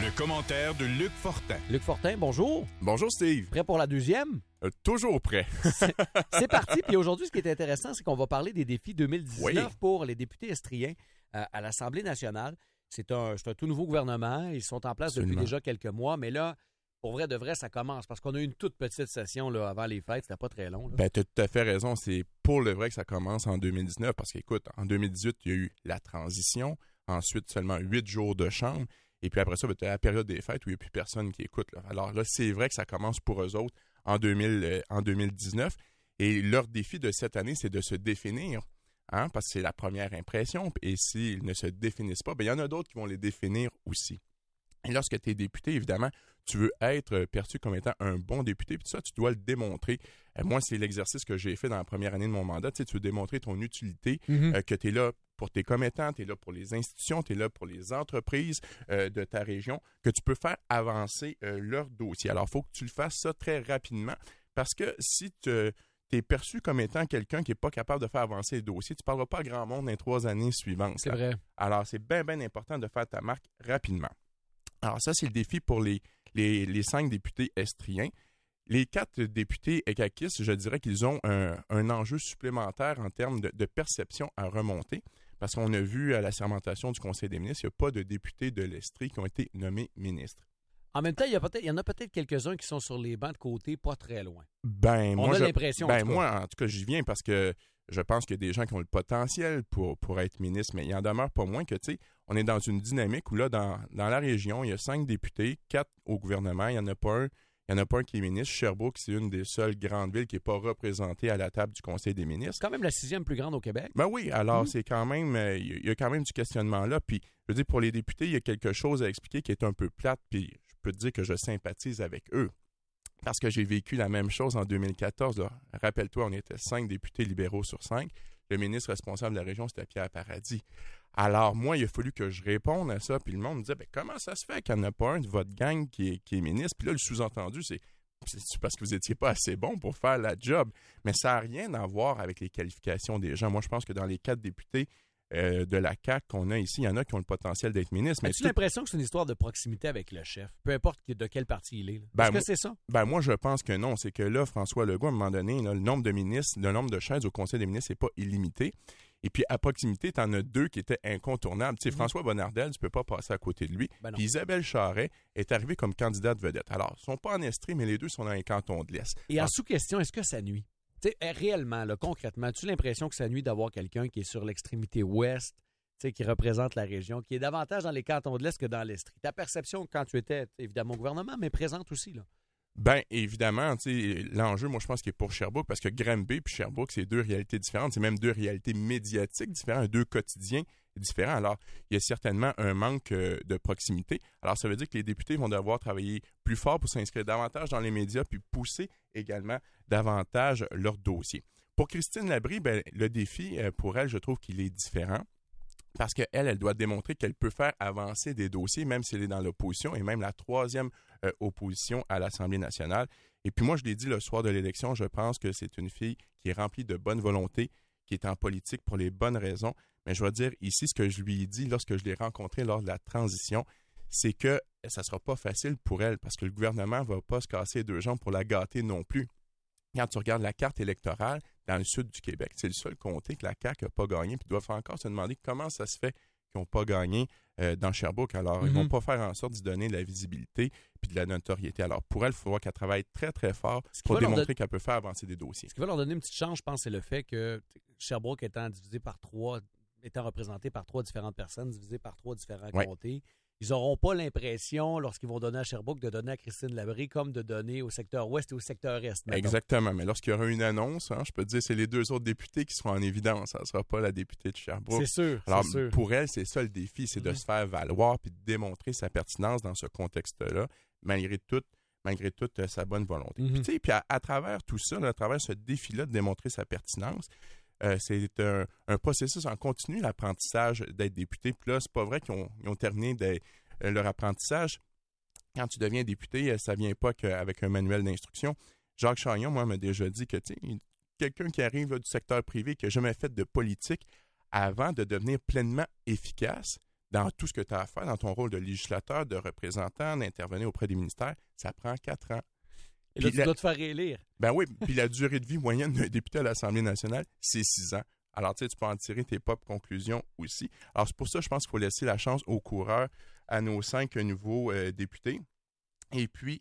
Le commentaire de Luc Fortin. Luc Fortin, bonjour. Bonjour Steve. Prêt pour la deuxième? Toujours prêt. C'est parti. Puis aujourd'hui, ce qui est intéressant, c'est qu'on va parler des défis 2019 pour les députés estriens à l'Assemblée nationale. C'est un tout nouveau gouvernement. Ils sont en place depuis déjà quelques mois. Mais là, pour vrai de vrai, ça commence. Parce qu'on a eu une toute petite session là, avant les fêtes. C'était pas très long. Là. Ben, tu as tout à fait raison. C'est pour le vrai que ça commence en 2019. Parce qu'écoute, en 2018, il y a eu la transition. Ensuite, seulement 8 jours de chambre. Et puis après ça, tu as la période des fêtes où il n'y a plus personne qui écoute. Là. Alors là, c'est vrai que ça commence pour eux autres en 2019. Et leur défi de cette année, c'est de se définir. Parce que c'est la première impression. Et s'ils ne se définissent pas, il y en a d'autres qui vont les définir aussi. Et lorsque tu es député, évidemment, tu veux être perçu comme étant un bon député. Puis ça, tu dois le démontrer. Moi, c'est l'exercice que j'ai fait dans la première année de mon mandat. Tu veux démontrer ton utilité, que tu es là pour tes commettants, tu es là pour les institutions, tu es là pour les entreprises de ta région, que tu peux faire avancer leur dossier. Alors, il faut que tu le fasses ça très rapidement parce que si tu es perçu comme étant quelqu'un qui n'est pas capable de faire avancer les dossiers, tu ne parleras pas à grand monde dans les 3 années suivantes. C'est vrai. Alors, c'est bien important de faire ta marque rapidement. Alors, ça, c'est le défi pour les 5 députés estriens. Les 4 députés écaquistes, je dirais qu'ils ont un enjeu supplémentaire en termes de perception à remonter. Parce qu'on a vu à la sermentation du Conseil des ministres, il n'y a pas de députés de l'Estrie qui ont été nommés ministres. En même temps, il y en a peut-être quelques-uns qui sont sur les bancs de côté, pas très loin. On a l'impression. Moi, en tout cas, j'y viens parce que je pense qu'il y a des gens qui ont le potentiel pour être ministre, mais il en demeure pas moins que, tu sais, on est dans une dynamique où là, dans la région, il y a 5 députés, 4 au gouvernement, il n'y en a pas un qui est ministre. Sherbrooke, c'est une des seules grandes villes qui n'est pas représentée à la table du Conseil des ministres. C'est quand même la 6e plus grande au Québec. Ben oui, alors c'est quand même, il y a quand même du questionnement là. Puis, je veux dire, pour les députés, il y a quelque chose à expliquer qui est un peu plate, puis je peux te dire que je sympathise avec eux. Parce que j'ai vécu la même chose en 2014. Là. Rappelle-toi, on était 5 députés libéraux sur 5. Le ministre responsable de la région, c'était Pierre Paradis. Alors, moi, il a fallu que je réponde à ça. Puis le monde me disait, comment ça se fait qu'il n'y en a pas un de votre gang qui est ministre? Puis là, le sous-entendu, c'est parce que vous n'étiez pas assez bon pour faire la job. Mais ça n'a rien à voir avec les qualifications des gens. Moi, je pense que dans les 4 députés de la CAQ qu'on a ici, il y en a qui ont le potentiel d'être ministre. As-tu l'impression que c'est une histoire de proximité avec le chef? Peu importe de quel parti il est. Est-ce que c'est ça? Moi, je pense que non. C'est que là, François Legault, à un moment donné, là, le nombre de ministres, le nombre de chaises au Conseil des ministres n'est pas illimité. Et puis, à proximité, tu en as 2 qui étaient incontournables. Tu sais, François Bonnardel, tu peux pas passer à côté de lui. Puis Isabelle Charret est arrivée comme candidate vedette. Alors, ils sont pas en Estrie, mais les 2 sont dans les cantons de l'Est. Et en sous-question, est-ce que ça nuit? Tu sais, réellement, là, concrètement, as-tu l'impression que ça nuit d'avoir quelqu'un qui est sur l'extrémité ouest, qui représente la région, qui est davantage dans les cantons de l'Est que dans l'Estrie? Ta perception quand tu étais, évidemment, au gouvernement, mais présente aussi, là. Ben évidemment, l'enjeu, moi je pense qu'il est pour Sherbrooke parce que Granby puis Sherbrooke, c'est 2 réalités différentes, c'est même 2 réalités médiatiques différentes, 2 quotidiens différents. Alors, il y a certainement un manque de proximité. Alors, ça veut dire que les députés vont devoir travailler plus fort pour s'inscrire davantage dans les médias puis pousser également davantage leur dossier. Pour Christine Labrie, le défi pour elle, je trouve qu'il est différent. Parce qu'elle, elle doit démontrer qu'elle peut faire avancer des dossiers, même si elle est dans l'opposition, et même la 3e opposition à l'Assemblée nationale. Et puis moi, je l'ai dit le soir de l'élection, je pense que c'est une fille qui est remplie de bonne volonté, qui est en politique pour les bonnes raisons. Mais je dois dire ici, ce que je lui ai dit lorsque je l'ai rencontrée lors de la transition, c'est que ça sera pas facile pour elle, parce que le gouvernement va pas se casser les 2 jambes pour la gâter non plus. Quand tu regardes la carte électorale dans le sud du Québec, c'est le seul comté que la CAQ n'a pas gagné, puis ils doivent encore se demander comment ça se fait qu'ils n'ont pas gagné dans Sherbrooke. Alors, ils vont pas faire en sorte d'y donner de la visibilité puis de la notoriété. Alors, pour elle, il faudra qu'elle travaille très, très fort pour démontrer qu'elle peut faire avancer des dossiers. Ce qui va leur donner une petite chance, je pense, c'est le fait que Sherbrooke étant représenté par 3 différentes personnes, divisé par 3 différents comtés, ils n'auront pas l'impression, lorsqu'ils vont donner à Sherbrooke, de donner à Christine Labrie comme de donner au secteur ouest et au secteur est. Mettons. Exactement. Mais lorsqu'il y aura une annonce, je peux te dire, c'est les 2 autres députés qui seront en évidence. Ça ne sera pas la députée de Sherbrooke. C'est sûr. Alors, pour elle, c'est ça le défi, c'est de se faire valoir puis de démontrer sa pertinence dans ce contexte-là, malgré toute sa bonne volonté. Puis à travers tout ça, à travers ce défi-là de démontrer sa pertinence, c'est un processus en continu, l'apprentissage d'être député. Puis là, c'est pas vrai qu'ils ont terminé leur apprentissage. Quand tu deviens député, ça vient pas qu'avec un manuel d'instruction. Jacques Chagnon, moi, m'a déjà dit que quelqu'un qui arrive du secteur privé, qui n'a jamais fait de politique, avant de devenir pleinement efficace, dans tout ce que tu as à faire, dans ton rôle de législateur, de représentant, d'intervenir auprès des ministères, ça prend 4 ans. Et là, tu dois te faire réélire. Ben oui, puis la durée de vie moyenne d'un député à l'Assemblée nationale, c'est 6 ans. Alors, tu sais, tu peux en tirer tes propres conclusions aussi. Alors, c'est pour ça, je pense qu'il faut laisser la chance aux coureurs, à nos 5 nouveaux députés. Et puis,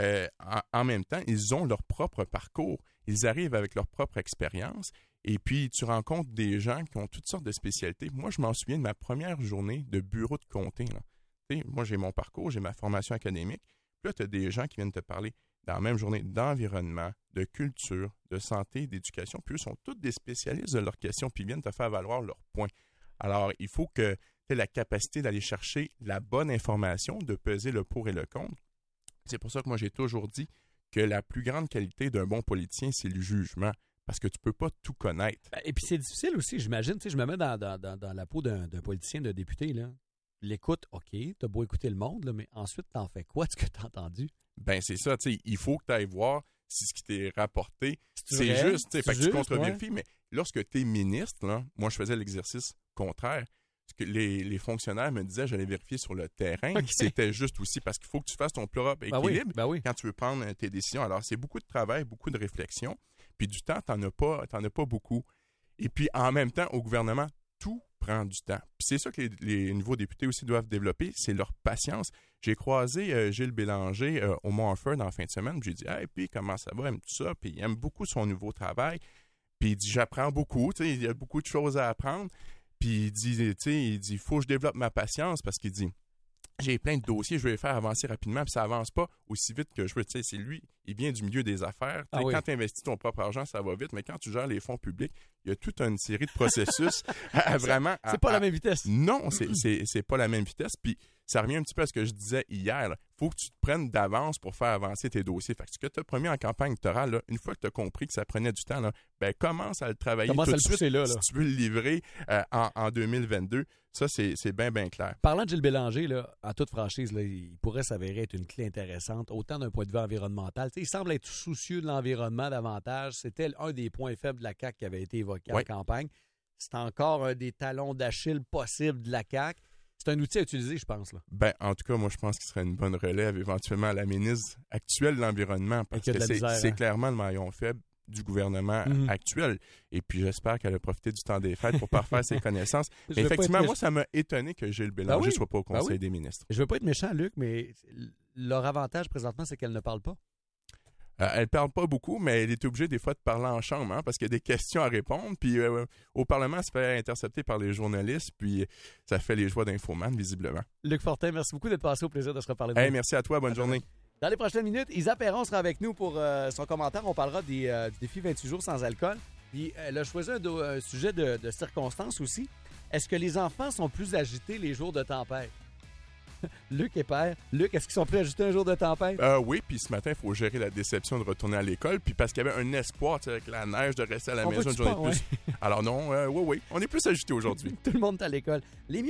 en même temps, ils ont leur propre parcours. Ils arrivent avec leur propre expérience. Et puis, tu rencontres des gens qui ont toutes sortes de spécialités. Moi, je m'en souviens de ma première journée de bureau de comté. Tu sais, moi, j'ai mon parcours, j'ai ma formation académique. Puis là, tu as des gens qui viennent te parler dans la même journée d'environnement, de culture, de santé, d'éducation. Puis eux sont tous des spécialistes de leurs questions, puis ils viennent te faire valoir leurs points. Alors, il faut que tu aies la capacité d'aller chercher la bonne information, de peser le pour et le contre. C'est pour ça que moi, j'ai toujours dit que la plus grande qualité d'un bon politicien, c'est le jugement, parce que tu peux pas tout connaître. Et puis c'est difficile aussi, j'imagine. Tu sais, je me mets dans la peau d'un politicien, d'un député, là. L'écoute, OK, t'as beau écouter le monde, là, mais ensuite, t'en fais quoi de ce que t'as entendu? Ben c'est ça, tu sais, il faut que tu ailles voir si ce qui t'est rapporté, c'est vrai? juste, tu sais, fait que tu contre-vérifies, mais lorsque tu es ministre, là, moi je faisais l'exercice contraire. Que les fonctionnaires me disaient, j'allais vérifier sur le terrain, okay. C'était juste aussi parce qu'il faut que tu fasses ton propre équilibre quand tu veux prendre tes décisions. Alors, c'est beaucoup de travail, beaucoup de réflexion, puis du temps, t'en as pas beaucoup. Et puis, en même temps, au gouvernement, tout prend du temps. Puis c'est ça que les nouveaux députés aussi doivent développer, c'est leur patience. J'ai croisé Gilles Bélanger au Mont-Offord en fin de semaine, puis j'ai dit, hey, puis comment ça va, aime tout ça, puis il aime beaucoup son nouveau travail, puis il dit, j'apprends beaucoup, tu sais, il y a beaucoup de choses à apprendre. Puis il dit, il faut que je développe ma patience parce qu'il dit, j'ai plein de dossiers, je veux les faire avancer rapidement, puis ça avance pas aussi vite que je veux. Tu sais, c'est lui, il vient du milieu des affaires. Quand tu investis ton propre argent, ça va vite, mais quand tu gères les fonds publics, il y a toute une série de processus à vraiment... C'est pas la même vitesse. Non, c'est pas la même vitesse. Puis ça revient un petit peu à ce que je disais hier. Il faut que tu te prennes d'avance pour faire avancer tes dossiers. Fait que ce que tu as promis en campagne électorale, là, une fois que tu as compris que ça prenait du temps, là, ben commence à le travailler tout de suite là. Si tu veux le livrer en 2022. Ça, c'est bien, bien clair. Parlant de Gilles Bélanger, là, en toute franchise, là, il pourrait s'avérer être une clé intéressante, autant d'un point de vue environnemental. T'sais, il semble être soucieux de l'environnement davantage. C'était un des points faibles de la CAQ qui avait été évoqué en campagne. C'est encore un des talons d'Achille possibles de la CAQ. C'est un outil à utiliser, je pense. Là. Ben, en tout cas, moi, je pense qu'il serait une bonne relève éventuellement à la ministre actuelle de l'Environnement, parce que c'est clairement le maillon faible du gouvernement actuel. Et puis, j'espère qu'elle a profité du temps des fêtes pour parfaire ses connaissances. Mais effectivement, moi, ça m'a étonné que Gilles Bélanger ne soit pas au Conseil des ministres. Je ne veux pas être méchant, Luc, mais leur avantage présentement, c'est qu'elle ne parle pas. Elle ne parle pas beaucoup, mais elle est obligée des fois de parler en chambre, hein, parce qu'il y a des questions à répondre. Puis au Parlement, elle se fait intercepter par les journalistes, puis ça fait les joies d'Infoman, visiblement. Luc Fortin, merci beaucoup d'être passé. Au plaisir de se reparler de vous. Merci à toi. Bonne journée. Dans les prochaines minutes, Isa Perron sera avec nous pour son commentaire. On parlera du défi 28 jours sans alcool. Puis elle a choisi un sujet de circonstance aussi. Est-ce que les enfants sont plus agités les jours de tempête? Luc et père. Luc, est-ce qu'ils sont plus agités un jour de tempête? Oui, puis ce matin, il faut gérer la déception de retourner à l'école. Puis parce qu'il y avait un espoir avec la neige de rester à la maison une journée de plus. Alors non, oui, on est plus agités aujourd'hui. Tout le monde est à l'école. Les